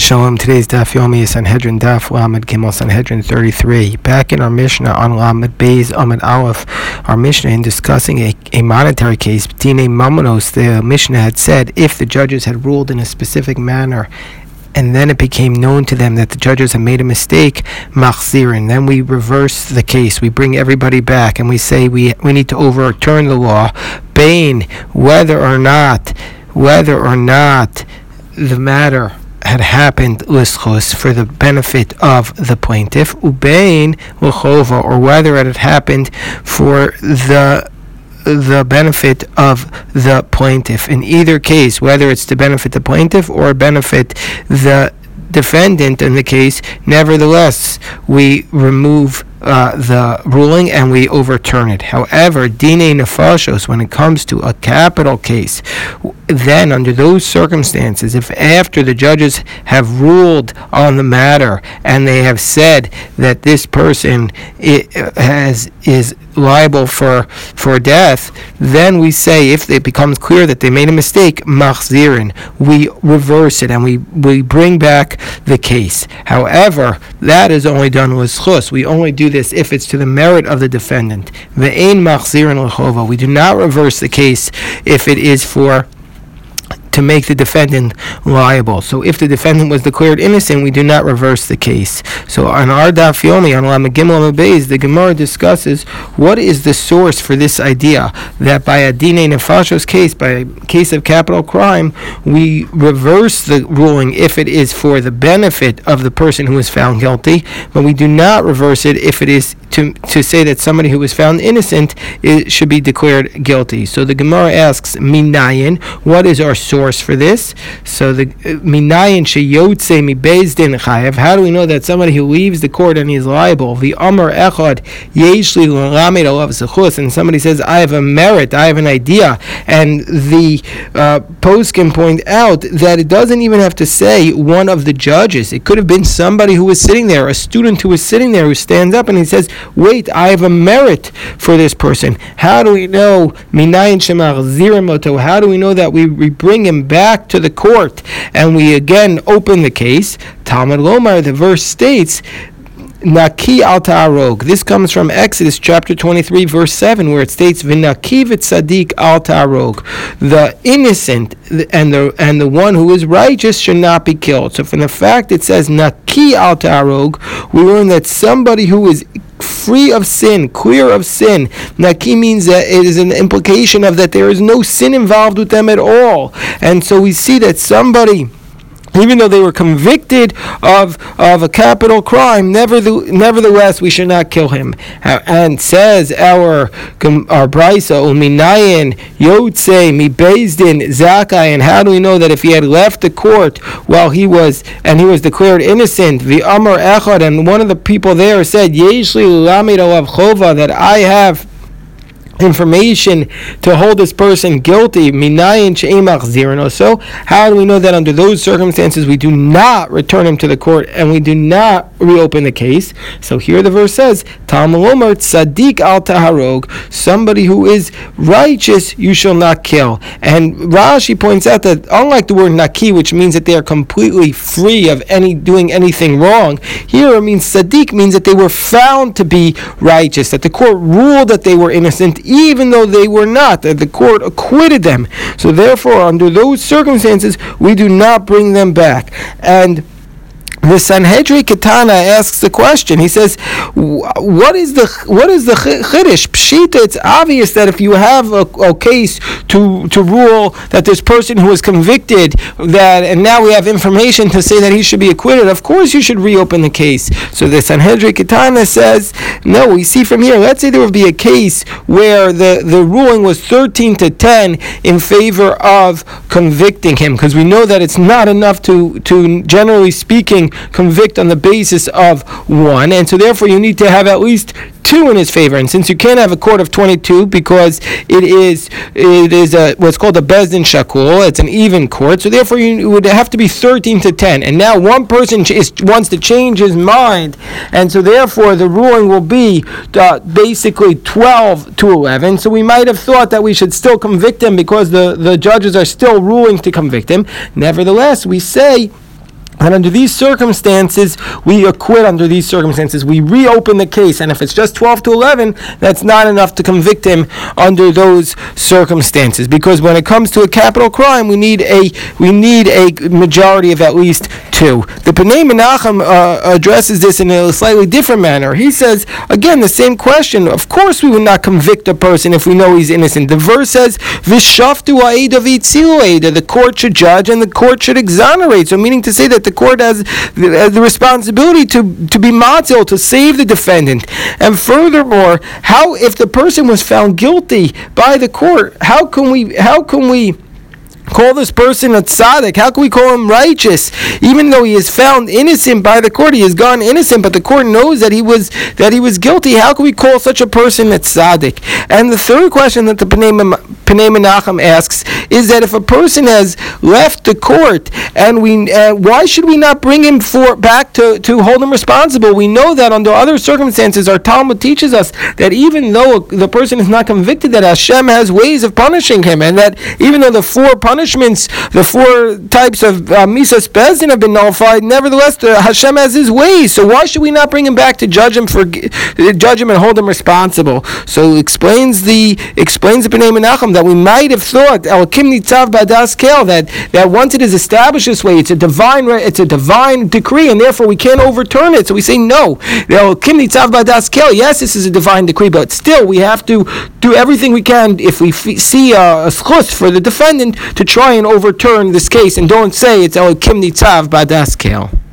Shalom. Today's Daf Yomi is Sanhedrin Daf Lamed Gimel Sanhedrin 33. Back in our Mishnah on Lamed Beis Amud Aleph, our Mishnah in discussing a monetary case, Dine Mamonos, the Mishnah had said if the judges had ruled in a specific manner and then it became known to them that the judges had made a mistake, machzirin, then we reverse the case. We bring everybody back and we say we need to overturn the law, bain, whether or not the matter had happened lischus for the benefit of the plaintiff, ubein l'chova, or whether it had happened for the benefit of the plaintiff. In either case, whether it's to benefit the plaintiff or benefit the defendant in the case, nevertheless, we remove the ruling and we overturn it. However, dine nefashos, when it comes to a capital case, then under those circumstances, if after the judges have ruled on the matter and they have said that this person is liable for death, then we say, if it becomes clear that they made a mistake, machzirin, we reverse it and we bring back the case. However, that is only done with schus. We only do this if it's to the merit of the defendant. Ve'ein machzirin l'chova. We do not reverse the case if it is to make the defendant liable. So if the defendant was declared innocent, we do not reverse the case. So on our Daf Yomi, on Lamed Gimel Amud Beis, the Gemara discusses what is the source for this idea that by a Dine Nefashos case, by a case of capital crime, we reverse the ruling if it is for the benefit of the person who is found guilty, but we do not reverse it if it is to say that somebody who was found innocent should be declared guilty. So the Gemara asks, Minayin, what is our source for this? So the Minayin sheyotze mi beis din chayev. How do we know that somebody who leaves the court and he is liable? The Amar echad yesh li l'lamed alav zechus, and somebody says, I have a merit, I have an idea, and the post can point out that it doesn't even have to say one of the judges. It could have been somebody who was sitting there, a student who was sitting there, who stands up and he says, wait, I have a merit for this person. How do we know? Minayin shemachzirim moto. How do we know that we bring him back to the court and we again open the case? Talmud Lomar, the verse states, Naki al ta'arog. This comes from Exodus chapter 23 verse 7, where it states, V'naki v'tzadik al ta'arog. The innocent and the one who is righteous should not be killed. So from the fact it says Naki al ta'arog, we learn that somebody who is free of sin, clear of sin. Naki means that it is an implication of that there is no sin involved with them at all. And so we see that somebody, even though they were convicted of a capital crime, nevertheless, we should not kill him. And says our Braisa, Uminayin, Yotze, Mi Beis Din, Zakai, and how do we know that if he had left the court while he was declared innocent, the Amar Echad, and one of the people there said, Yeshli Lamed Alav Chova, that I have information to hold this person guilty, minayin she'emach zirin. So how do we know that under those circumstances we do not return him to the court and we do not reopen the case? So here the verse says, Talmud Lomar tzadik al taharog, somebody who is righteous you shall not kill. And Rashi points out that unlike the word naki, which means that they are completely free of doing anything wrong, here it means tzadik means that they were found to be righteous, that the court ruled that they were innocent even though they were not, that the court acquitted them. So therefore, under those circumstances, we do not bring them back. And the Sanhedrin Ketana asks the question. He says, "What is the chiddush? Pshita. It's obvious that if you have a case to rule that this person who was convicted, and now we have information to say that he should be acquitted, of course you should reopen the case." So the Sanhedrin Ketana says, "No. We see from here. Let's say there would be a case where the ruling was 13-10 in favor of convicting him, because we know that it's not enough to generally speaking convict on the basis of one, and so therefore you need to have at least two in his favor. And since you can't have a court of 22 because it is what's called a bezdin shakul, it's an even court, so therefore you would have to be 13-10. And now one person wants to change his mind, and so therefore the ruling will be basically 12-11. So we might have thought that we should still convict him because the judges are still ruling to convict him. Nevertheless, we say And under these circumstances, we acquit. Under these circumstances, we reopen the case. And if it's just 12 to 11, that's not enough to convict him under those circumstances. Because when it comes to a capital crime, we need a majority of at least 2. The Pnei Menachem addresses this in a slightly different manner. He says, again, the same question. Of course, we would not convict a person if we know he's innocent. The verse says, "V'shaftu ha'eda v'yitzilu ha'eda." The court should judge and the court should exonerate. So, meaning to say that the court has the responsibility to be matzil, to save the defendant. And furthermore, how if the person was found guilty by the court, how can we call this person a tzaddik? How can we call him righteous? Even though he is found innocent by the court, he has gone innocent, but the court knows that he was guilty. How can we call such a person a tzaddik? And the third question that the Pnei Menachem asks is that if a person has left the court, and why should we not bring him back to hold him responsible? We know that under other circumstances, our Talmud teaches us that even though the person is not convicted, that Hashem has ways of punishing him, and that even though the 4 punishments, the 4 types of Misas Bezdin have been nullified, nevertheless, Hashem has his ways. So why should we not bring him back to judge him and hold him responsible? So explains the Pnei Menachem that we might have thought El Kim Nitzav Badas Kel, that once it is established this way, it's a divine decree, and therefore we can't overturn it. So we say no. El Kim Nitzav Badas Kel. Yes, this is a divine decree, but still we have to do everything we can if we see a schus for the defendant to try and overturn this case, and don't say it's El Kim Nitzav Badas Kel.